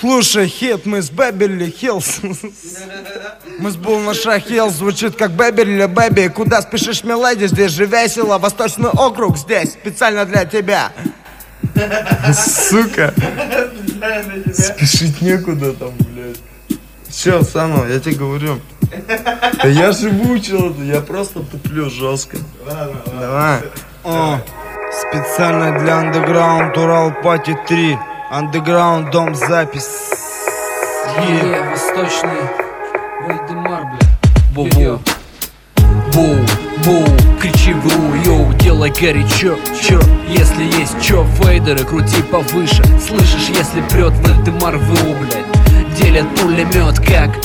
Слушай, хит, мы с Беверли Хиллз. Мы с Булнаша Хиллз, звучит как Беверли Бэби. Куда спешишь, миледи, здесь же весело. Восточный округ здесь, специально для тебя. Сука. Спешить некуда там, блядь. Все, Сану, я тебе говорю. Да я же выучил это, я просто туплю жестко. Давай. О, специально для Underground Урал Пати 3. Underground, дом, запись. Восточный Вальдемар, бля. Боу-боу. Боу-боу. Кричи в ру, йоу, делай горячо. Чё, если есть чё, фейдеры крути повыше. Слышишь, если прет Вальдемар в ру, блядь. Делят пулемет,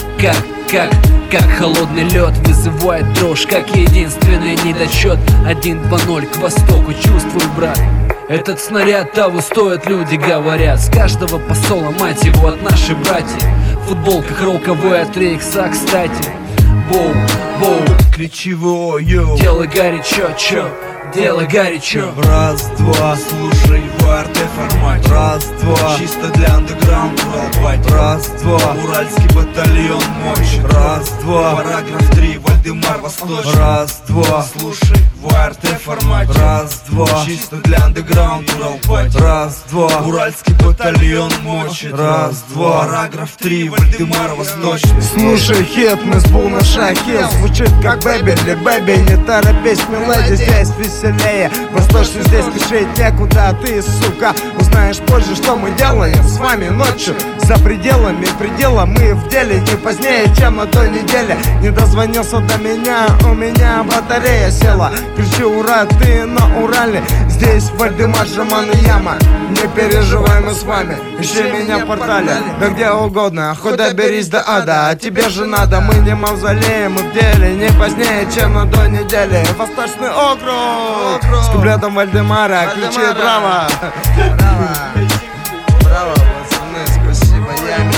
как холодный лед вызывает дрожь, как единственный недочет. 1-2-0 к востоку, чувствуй, брат. Этот снаряд того стоит, люди говорят. С каждого посола, мать его, от нашей братья. В футболках роковой от 3 икса, кстати. Боу, боу, кричи в о, йоу. Делай горячо, чё, делай горячо. Раз, два, слушай в АРТ формате. Раз, два, чисто для андеграунд Урал-Пати. раз, два, Уральский батальон мощь. раз, два, Параграф 3, Вальдемар Восточный. раз, два, Слушай в АРТ формате. раз, два, чисто для андеграунд Урал-Пати. раз, два, Уральский батальон мощь. раз, два, Параграф 3, Вальдемар Восточный. Слушай, хит, мы с Булнаша Хиллз, звучит как Беверли Бэби. Не торопись, миледи, здесь веселее. Восточный здесь спешить некуда, ты, сука, узнаешь позже, что мы делаем с вами ночью. За пределами предела мы в деле не позднее, чем на той неделе. Не дозвонился до меня, у меня батарея села. Кричи ура, ты на Урале. Здесь Вальдемар, Жаман и Яма. Не переживай, мы с вами, ищи меня в портале. Да где угодно, хоть доберись до ада. А тебе же надо, мы не мавзолеем, мы в деле не позднее, чем на той неделе. Восточный округ с куплетом Вальдемара, кричи браво. Браво, пацаны, спасибо, Яме.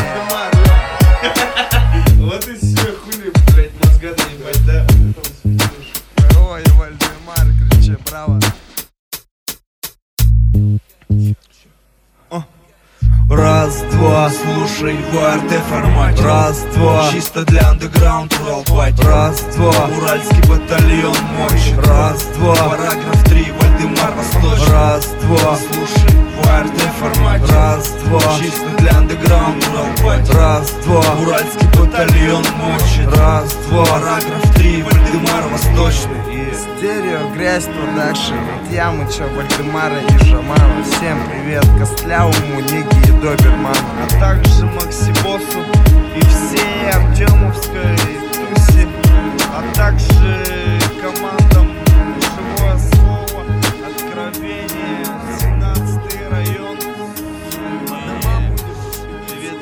Вот и все, хули, блядь, мозга наебать, да? Ой, Вальдемар, кричи браво. Раз, два, Слушай в АРТ формате. раз, два, Чисто для андеграунд Урал-Пати. раз, два, Уральский батальон мощь. раз, два, Параграф 3, Вальдемар Восточный. раз, два, Слушай в АРТ формате. раз, два, Чисто для андеграунд Урал-Пати. раз, два, Уральский батальон мощь. раз, два. Параграф 3, Вальдемар Восточный. Стерео, грязь, продакшн. От Ямыча, Вальдемара и Жамана. Всем привет, Костлявому, Нике и Доберману. А также Максибоссу и всей Артемовской тусе. А также командам Живое Слово, Откровение, 17-й район. Привет,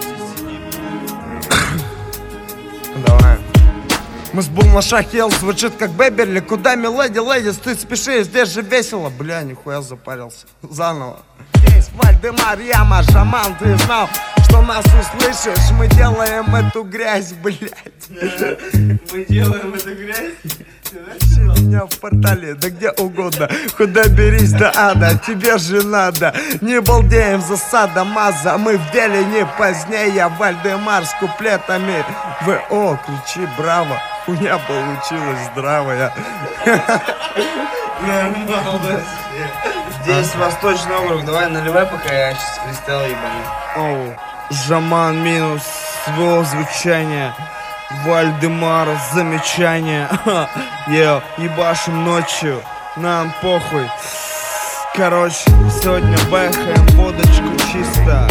давай. Мы с Булнаша Хиллз, звучит как Беверли. Куда, миледи, леди, ты спеши, здесь же весело. Бля, нихуя запарился. Заново. Здесь Вальдемар, Яма, Жаман, ты знал, что нас услышишь. Мы делаем эту грязь, блядь. Мы делаем эту грязь? Ищи меня в портале, да где угодно. Куда берись до ада, тебе же надо. Не балдеем, засада, маза. Мы в деле не позднее. Вальдемар с куплетами. ВО, кричи браво. Хуйня получилась здравая. Здесь Восточный округ, давай наливай, пока я сейчас фристайл ебану. Оу, Жаман минус СВО звучание. Вальдемар замечание. Ебашим ночью, нам похуй. Короче, сегодня бэхаем водочку чисто.